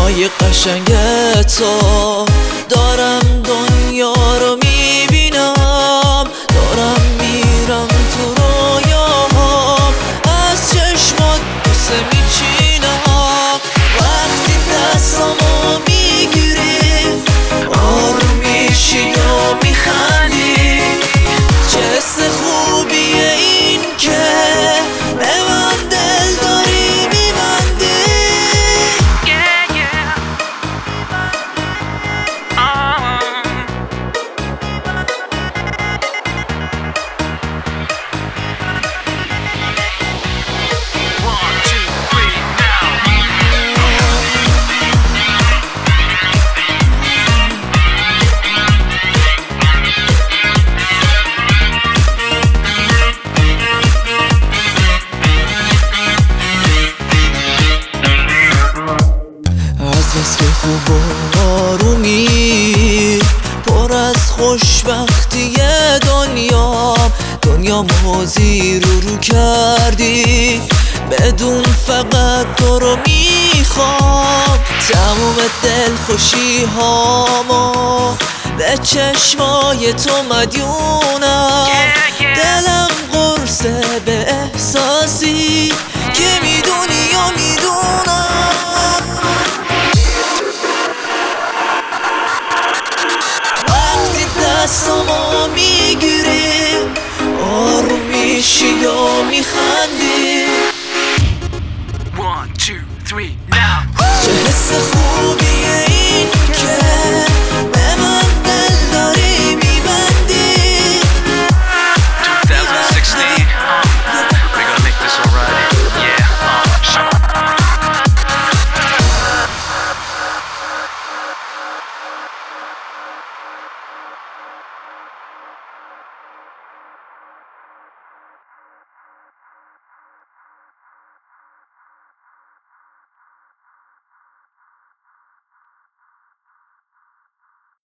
چشمای قشنگ تو دارم دنیا رو میبینم، دارم میرم تو رویاهام، از چشمات بوسه میچینم. وقتی دستامو میگیری آروم میشی و میخندی، چه حس خوبیه این که به من دل داری میبندی. از که خوب و آرومی پر از خوشبختی دنیامو زیر رو کردی، بدون فقط تو رو میخوام. تموم دلخوشی هامو به چشمای تو مدیونم. دلم قرصه به احساسی که میدونی یا میدونم. دستامو میگیری آروم میشی و میخندی. 1 2 3 now. چه حس خوبیه این که